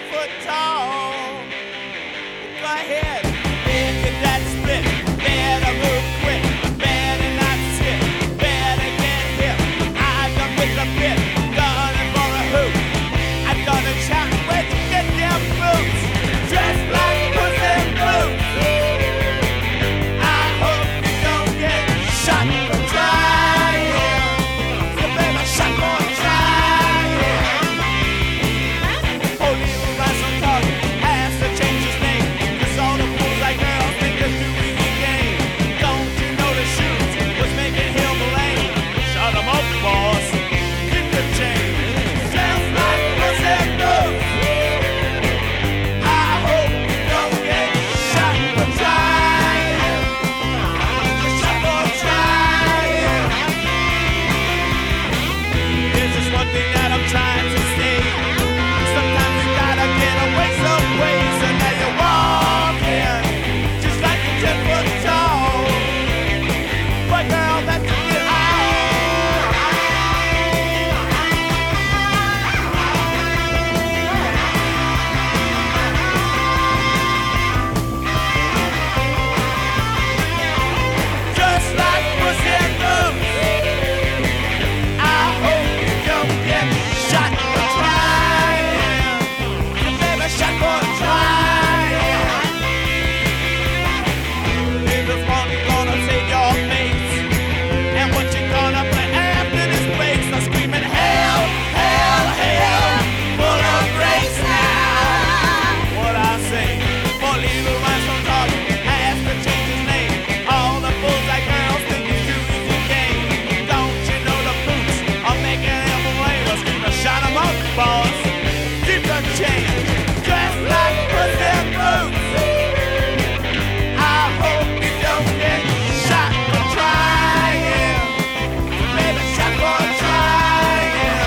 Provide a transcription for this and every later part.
foot tall. Go ahead, get that split. Better move quick, better not sit, better get hip. I done with the bit, done it for a hoop. I done a shot, where'd you get them boots? Dressed like Puss in Boots. I hope you don't get shot for trying. So baby, shot for trying. Oh, little rascal talk has to change his name. 'Cause all the fools like girls think they're doing the game. Don't you know the shoes was making him lame? Shut him up, boss. Keep the chain. Sounds like Puss in Boots. I hope you don't get shot for trying. Shot for trying. There's just one thing that I'm trying to say. Sometimes you gotta get away some way. So now you're walking just like a 10-foot tall. But girl, that's it just like Puss in Boots. I hope you don't get shot for trying. You baby, shot for trying. Is this one gonna save your face? And what you gonna play after this breaks? I'm screaming hell, hell, hell, full of grace now. What I say? For little rascal talk has to change his name. All the fools like girls think he's too easy game. Don't you know the boots are making him lame? I'm screaming, shut him up, boss. Keep the change. Dressed like Puss in Boots. I hope you don't get shot for trying. Baby, shot for trying.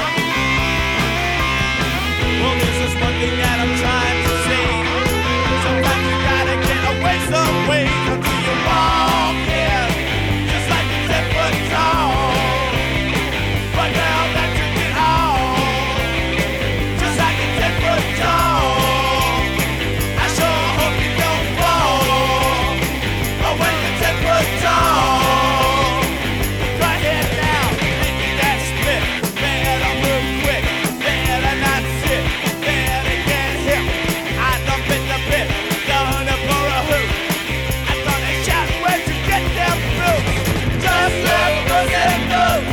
Well, this is one thing that I'm trying to say. Sometimes you gotta get away some ways until you walk in, just like a 10-foot tall. But now that you get all, just like a 10-foot tall. I sure hope you don't fall. Oh, when you're 10-foot tall. Go ahead now, make it that split. Better move quick, better not sit, better get hip. I done bit the bit, done it for a hoop. I done a shot, where'd you get them boots? Just like Puss in Boots.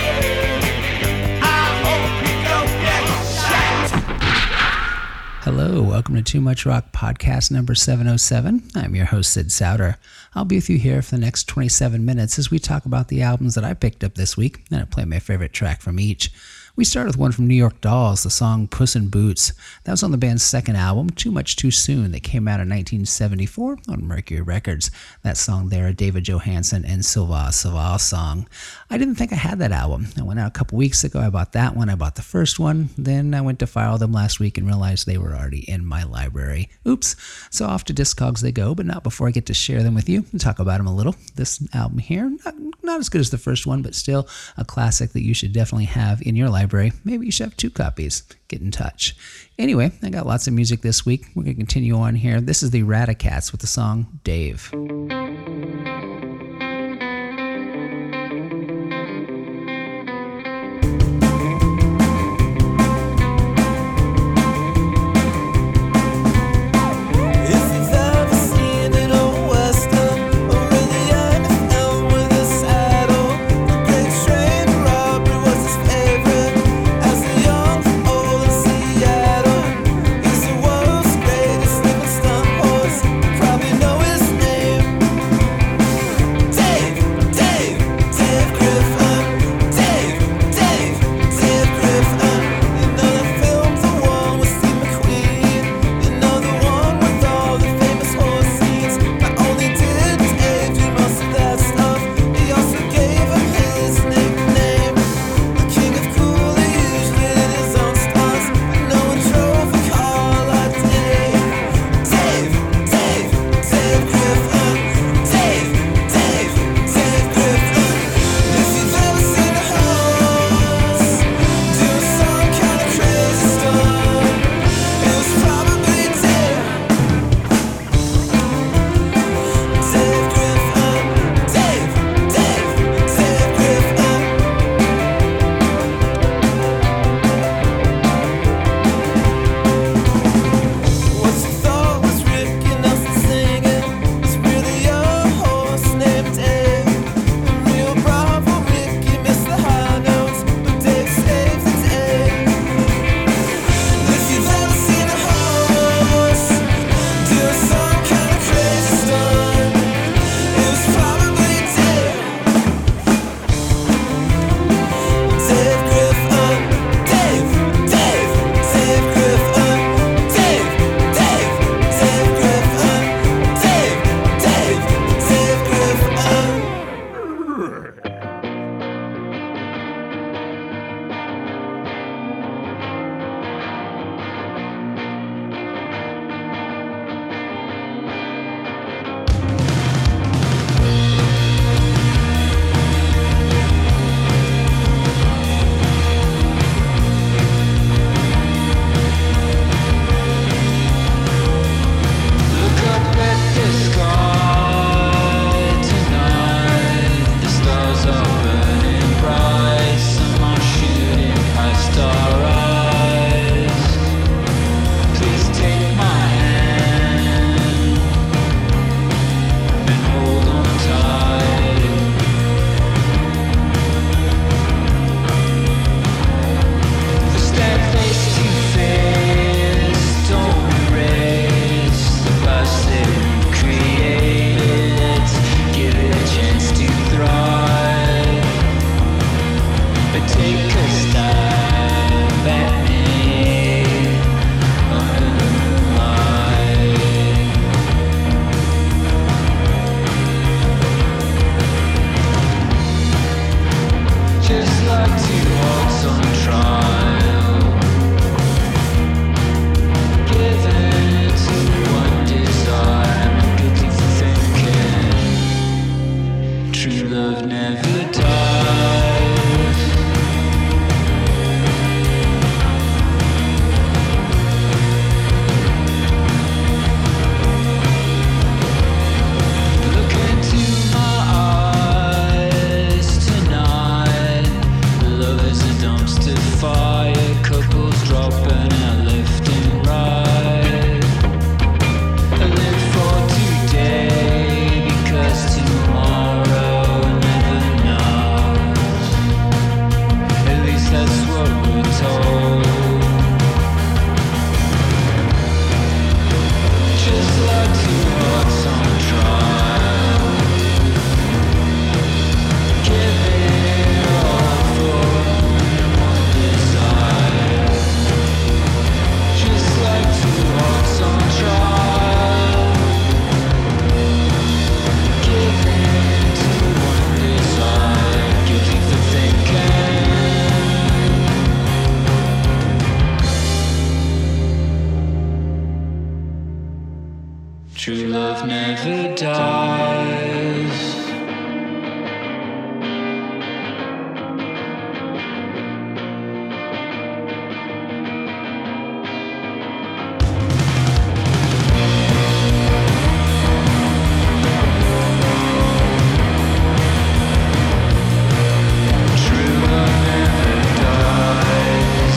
I hope you don't get shot. Hello, welcome to Too Much Rock podcast number 707. I'm your host, Sid Souter. I'll be with you here for the next 27 minutes as we talk about the albums that I picked up this week, and I play my favorite track from each. We start with one from New York Dolls, the song Puss in Boots. That was on the band's second album, Too Much Too Soon, that came out in 1974 on Mercury Records. That song there, a David Johansen and Sylvain Savall song. I didn't think I had that album. I went out a couple weeks ago, I bought that one, I bought the first one, then I went to file them last week and realized they were already in my library. Oops. So off to Discogs they go, but not before I get to share them with you and talk about them a little. This album here, not as good as the first one, but still a classic that you should definitely have in your library. Maybe you should have 2 copies. Get in touch. Anyway, I got lots of music this week. We're going to continue on here. This is the Radicats with the song Dave. Probably know his name. fire, couples dropping out left and right. I live for today because tomorrow never knows. At least that's what we're told. Just like two hearts on trial, give it all for one desire. Just like two hearts on trial, give in to one desire. Guilty for thinking. True love never dies. True love never dies.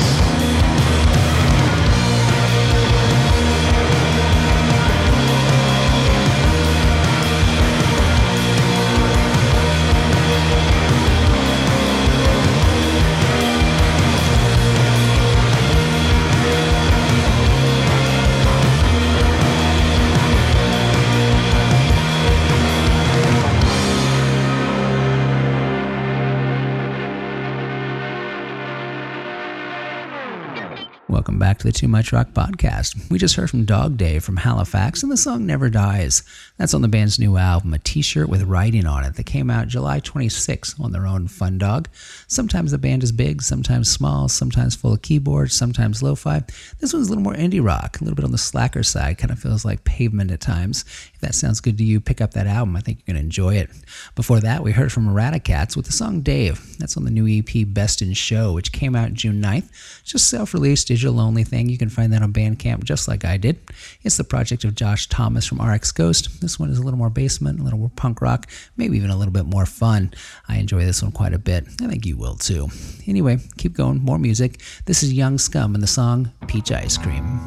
Welcome back to the Too Much Rock podcast. We just heard from Dog Day from Halifax, and the song Never Dies. That's on the band's new album, A T-Shirt with Writing on It, that came out July 26th on their own Fun Dog. Sometimes the band is big, sometimes small, sometimes full of keyboards, sometimes lo-fi. This one's a little more indie rock, a little bit on the slacker side, kind of feels like Pavement at times. If that sounds good to you, pick up that album. I think you're going to enjoy it. Before that, we heard from Eradicats with the song Dave. That's on the new EP Best in Show, which came out June 9th. It's just self-released, digital-only thing. You can find that on Bandcamp just like I did. It's the project of Josh Thomas from RX Ghost. This one is a little more basement, a little more punk rock, maybe even a little bit more fun. I enjoy this one quite a bit. I think you will too. Anyway, keep going, more music. This is Young Scum and the song Peach Ice Cream.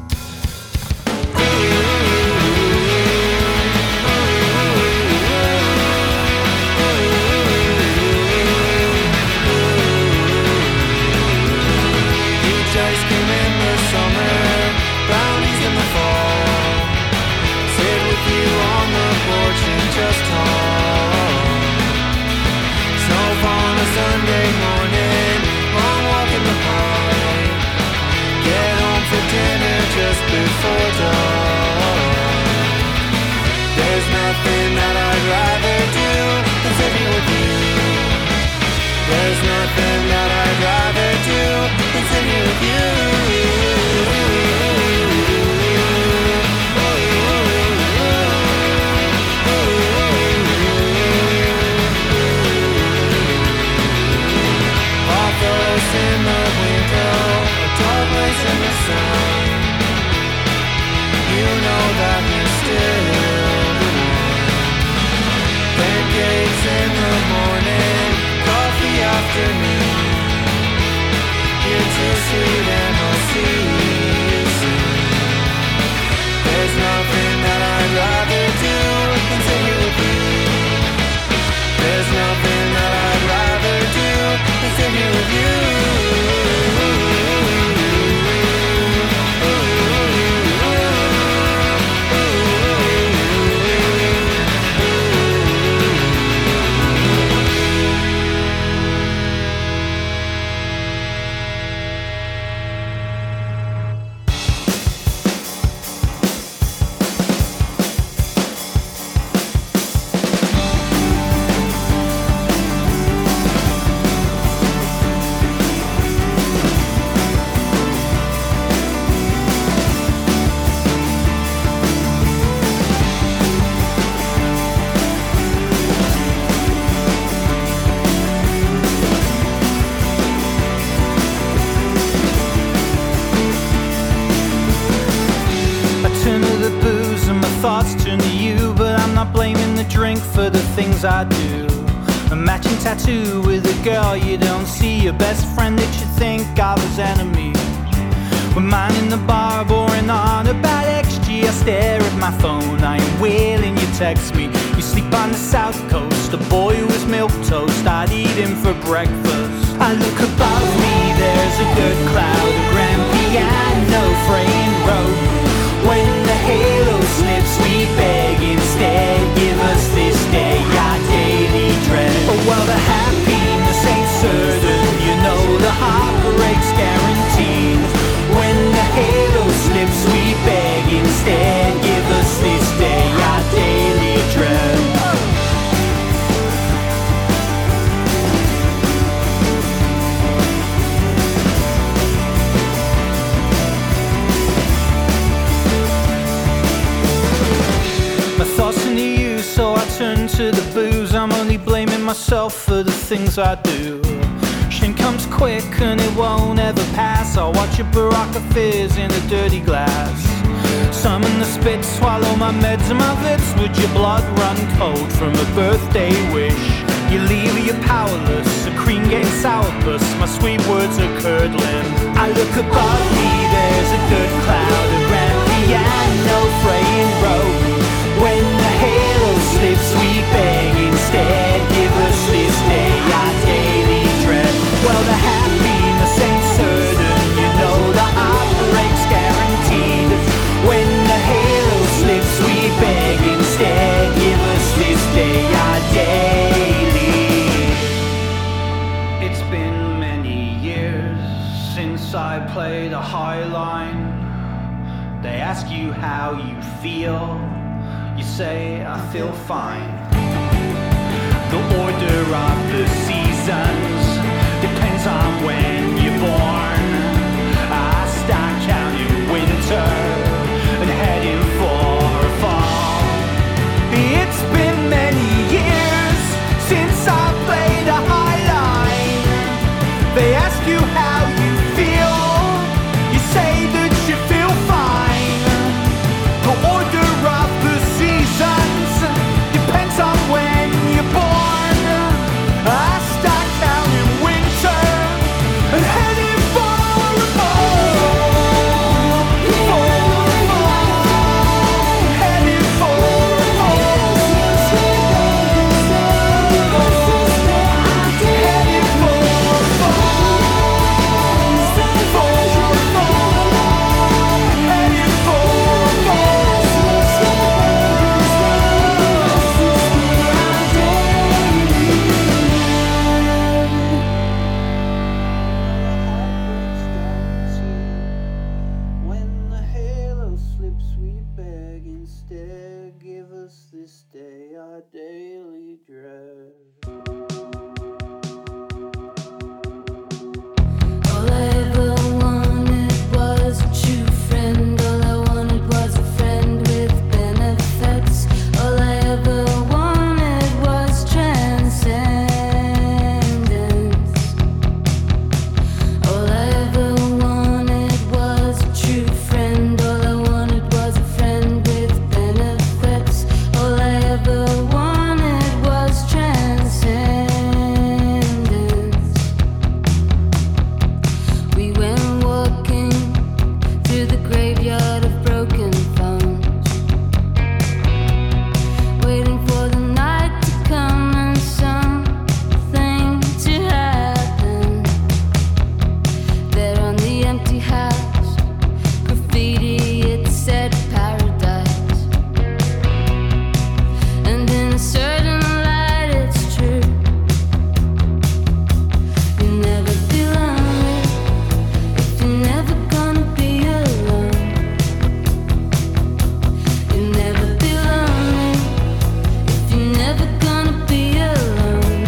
Peach ice cream in the summer, brownies in the fall. Sit with you on the porch and just talk. Snowfall on a Sunday morning, long walk in the park. Get home for dinner just before dawn. There's nothing that I'd rather do than sitting with you. There's nothing that I'd rather do than sitting with you. Authors in the window, a dog lays in the sun. You know that you're still the one. Pancakes in the morning, coffee afternoon. You're too sweet and I'll see you soon. There's nothing that I'd rather do than sit here with you. There's nothing that I'd rather do than sit here with you. For the things I do, a matching tattoo with a girl you don't see, your best friend that you think I was enemy. We're minding the bar, boring on about XG. I stare at my phone, I am wailing, you text me. You sleep on the south coast, a boy who is milquetoast, I'd eat him for breakfast. I look above me, there's a good cloud, a grand piano fraying road. When the halo slips, we beg instead, give us this day our daily dread. Oh well, the happiness ain't certain, you know the heartbreak's guaranteed. When the halo slips, we beg instead, give us this day our daily dread. My thoughts into you, so I turn to the booze. I'm only blaming myself for the things I do. Shin comes quick and it won't ever pass. I'll watch a Baraka fizz in a dirty glass. Summon the spit, swallow my meds and my vits. Would your blood run cold from a birthday wish? You leave, you're powerless, a cream game sour bus. My sweet words are curdling. I look above me, there's a good cloud, a grand piano fraying road. When the halo slips, we beg instead, give us this day our daily dread. Well, the happiness ain't certain, you know the heartbreak's guaranteed. When the halo slips, we beg instead, give us this day our daily. It's been many years since I played a high line. They ask you how you feel, you say I feel fine. The order of the seasons depends on when you're born. I start counting winter and heading for a fall. It's been many years since I played a high line. They ask you how you feel, you say that you feel fine. The order of the seasons depends on when you're born. I start counting winter and heading for a fall. Heading for a fall. Heading for a fall. Heading When the halo slips, we beg instead, give us this day our daily dread. All I ever wanted was a true friend. All I wanted was a friend with benefits. All I ever wanted was transcendence. All I ever wanted was a true friend. All I wanted was a friend with benefits. All I ever wanted was transcendence. We went walking through the graveyard of broken phones, waiting for the night to come and something to happen. There on the empty house, graffiti, it said paradise. And in a certain light, it's true. You never be lonely if you're never gonna be alone. You never be lonely if you're never gonna be alone.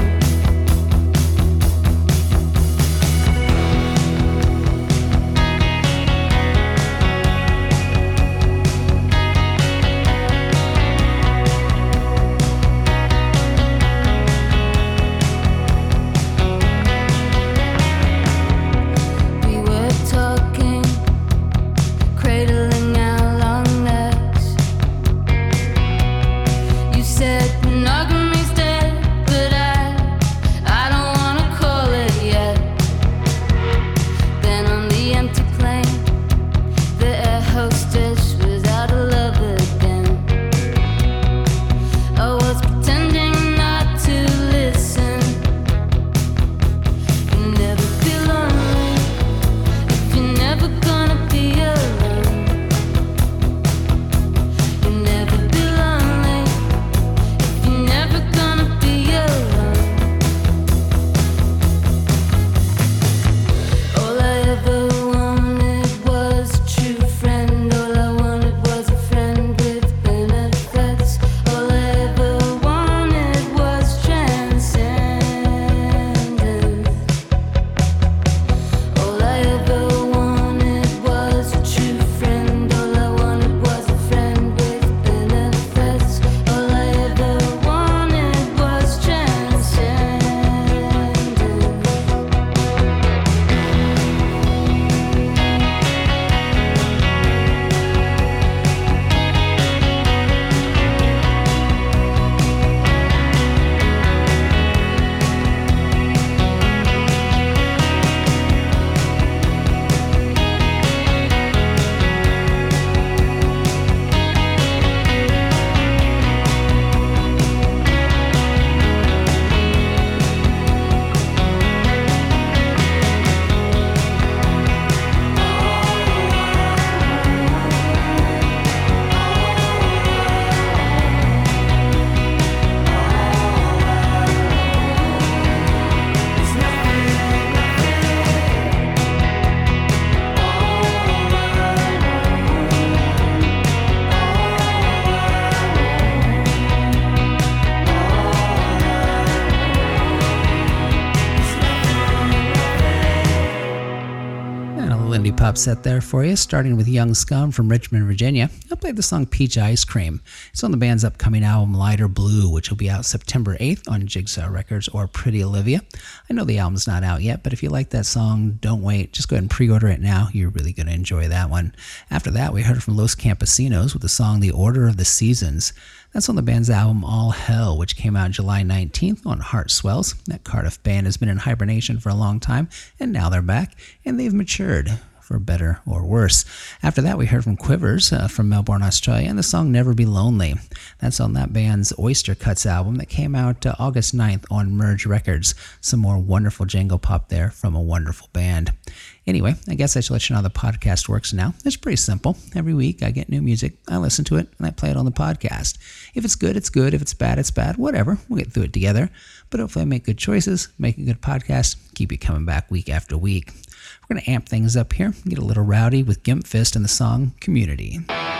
Indie pop set there for you, starting with Young Scum from Richmond, Virginia. I played the song Peach Ice Cream. It's on the band's upcoming album Lighter Blue, which will be out September 8th on Jigsaw Records or Pretty Olivia. I know the album's not out yet, but if you like that song, don't wait. Just go ahead and pre-order it now. You're really going to enjoy that one. After that, we heard from Los Campesinos with the song The Order of the Seasons. That's on the band's album All Hell, which came out July 19th on Heart Swells. That Cardiff band has been in hibernation for a long time, and now they're back, and they've matured, for better or worse. After that, we heard from Quivers from Melbourne, Australia, and the song Never Be Lonely. That's on that band's Oyster Cuts album that came out August 9th on Merge Records. Some more wonderful jangle pop there from a wonderful band. Anyway, I guess I should let you know how the podcast works now. It's pretty simple. Every week I get new music, I listen to it, and I play it on the podcast. If it's good, it's good. If it's bad, it's bad. Whatever. We'll get through it together. But hopefully I make good choices, make a good podcast, keep you coming back week after week. We're going to amp things up here, get a little rowdy with Gimp Fist and the song Community.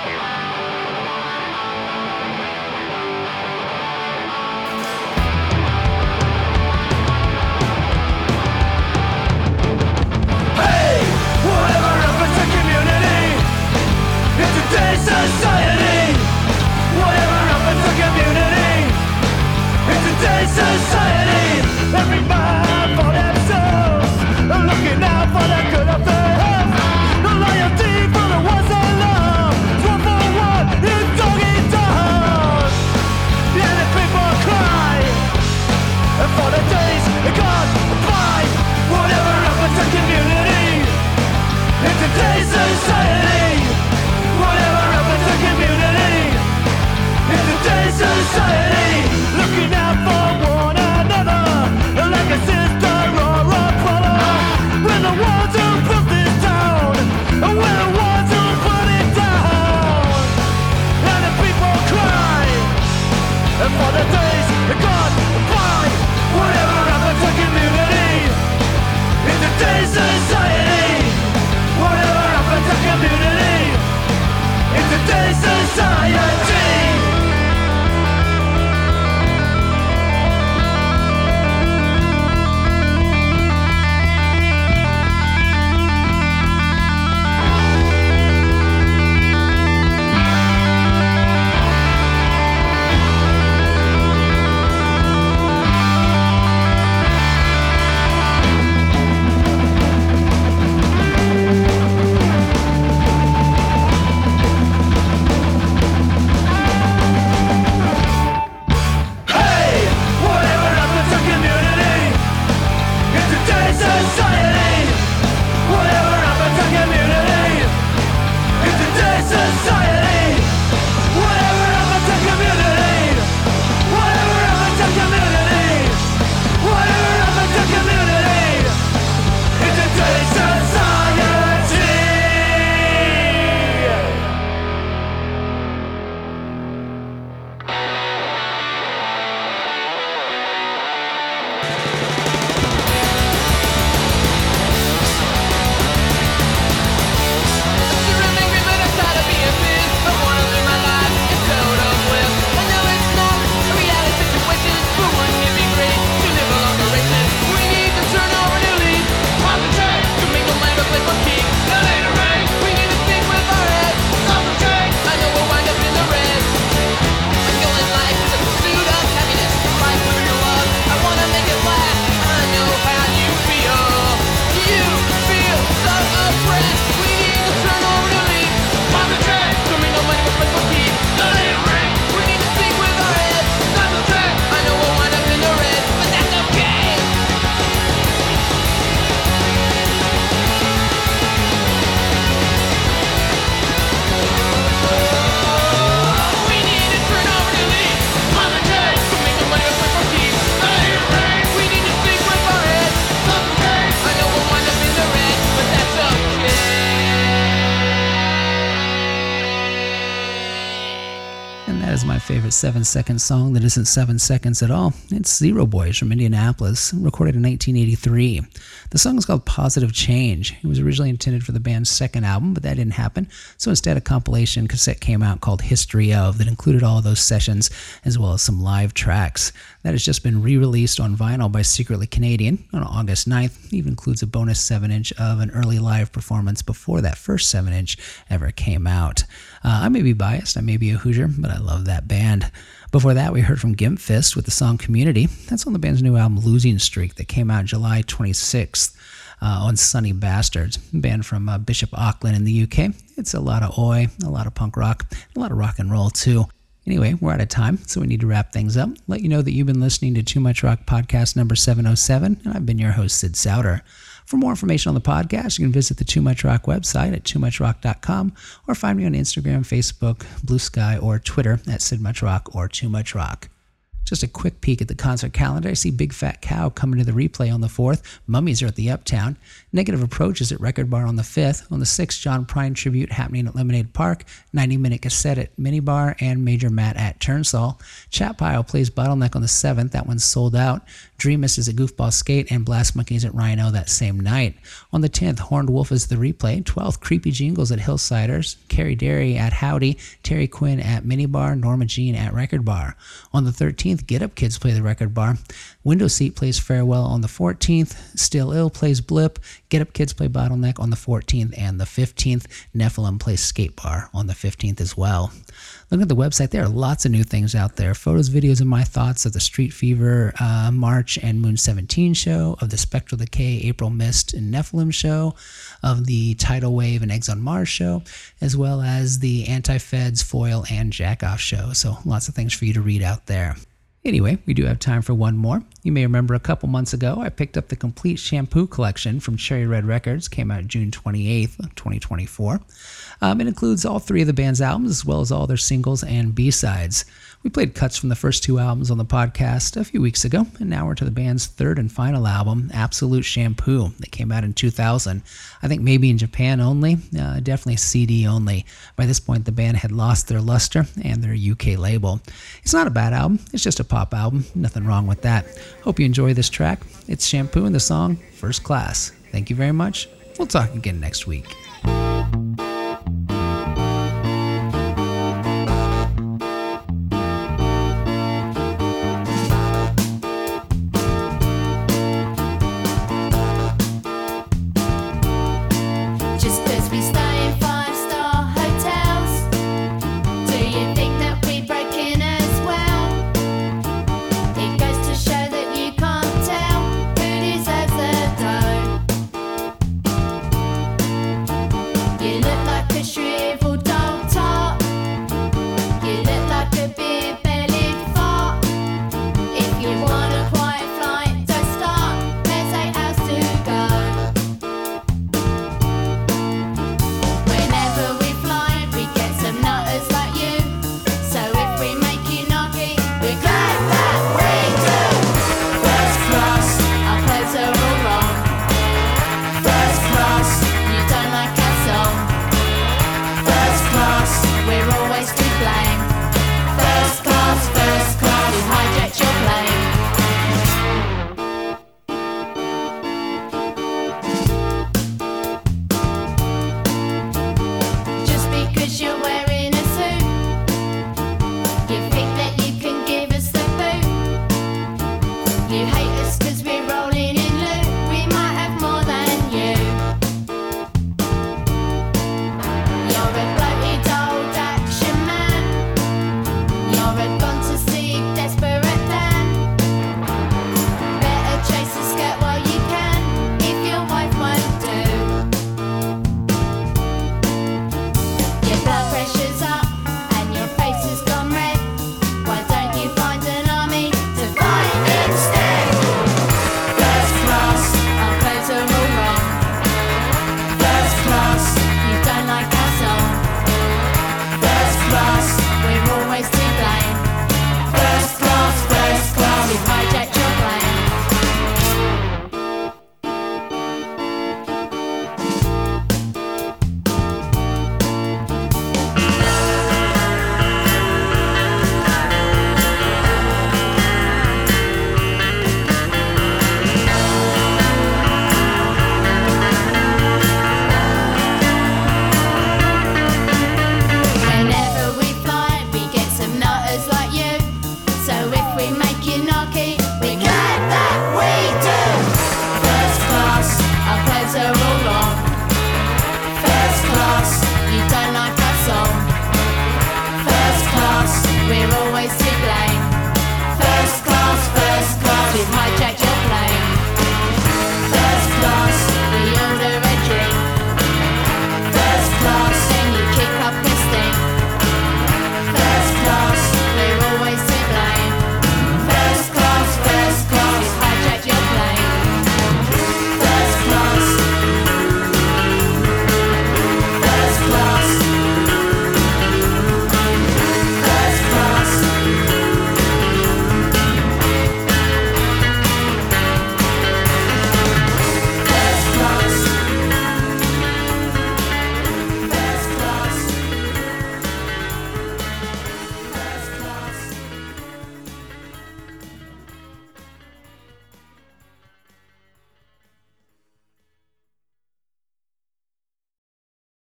Society, whatever happens to community, in today's society, every man for themselves, looking out for the good of their health, the loyalty for the ones they love, one for one, it's dog eat dog, and the people cry, and for the days gone by, whatever happens to community, in today's society, whatever happens to community, in today's society, looking out for one another, like a sister or a brother. We're the ones who built this town, we're the ones who put it down, and the people cry, and for the days gone by, whatever happens to community, in today's society, whatever happens to community, in today's society. Remember that I try to be a That is my favorite 7-second song that isn't 7 seconds at all. It's Zero Boys from Indianapolis, recorded in 1983. The song is called Positive Change. It was originally intended for the band's second album, but that didn't happen. So instead, a compilation cassette came out called History Of that included all of those sessions as well as some live tracks. That has just been re-released on vinyl by Secretly Canadian on August 9th. It even includes a bonus 7-inch of an early live performance before that first 7-inch ever came out. I may be biased, I may be a Hoosier, but I love that band. Before that, we heard from Gimp Fist with the song Community. That's on the band's new album Losing Streak that came out July 26th on Sunny Bastards, a band from Bishop Auckland in the UK. It's a lot of oi, a lot of punk rock, a lot of rock and roll too. Anyway, we're out of time, so we need to wrap things up. Let you know that you've been listening to Too Much Rock Podcast number 707, and I've been your host, Sid Souter. For more information on the podcast, you can visit the Too Much Rock website at toomuchrock.com or find me on Instagram, Facebook, Blue Sky, or Twitter at Sid Much Rock or Too Much Rock. Just a quick peek at the concert calendar. I see Big Fat Cow coming to the replay on the 4th. Mummies are at the Uptown. Negative Approach is at Record Bar on the 5th. On the 6th, John Prine Tribute happening at Lemonade Park. 90-minute cassette at Minibar and Major Matt at Turnstile. Chat Pile plays Bottleneck on the 7th. That one's sold out. Dreamist is at Goofball Skate and Blast Monkeys at Rhino that same night. On the 10th, Horned Wolf is the replay. 12th, Creepy Jingles at Hillsiders. Carrie Derry at Howdy. Terry Quinn at Minibar. Norma Jean at Record Bar. On the 13th, Get Up Kids play the Record Bar. Window Seat plays Farewell on the 14th. Still Ill plays Blip. Get Up Kids play Bottleneck on the 14th and the 15th. Nephilim plays Skate Bar on the 15th as well. Look at the website. There are lots of new things out there. Photos, videos, and my thoughts of the Street Fever March and Moon 17 show, of the Spectral Decay April Mist and Nephilim show, of the Tidal Wave and Eggs on Mars show, as well as the Anti-Feds, Foil, and Jackoff show. So lots of things for you to read out there. Anyway, we do have time for one more. You may remember a couple months ago, I picked up the complete Shampoo collection from Cherry Red Records. Came out June 28th, 2024. It includes all 3 of the band's albums, as well as all their singles and B-sides. We played cuts from the first 2 albums on the podcast a few weeks ago, and now we're to the band's 3rd and final album, Absolute Shampoo, that came out in 2000. I think maybe in Japan only, definitely CD only. By this point, the band had lost their luster and their UK label. It's not a bad album, it's just a pop album, nothing wrong with that. Hope you enjoy this track. It's Shampoo and the song First Class. Thank you very much. We'll talk again next week.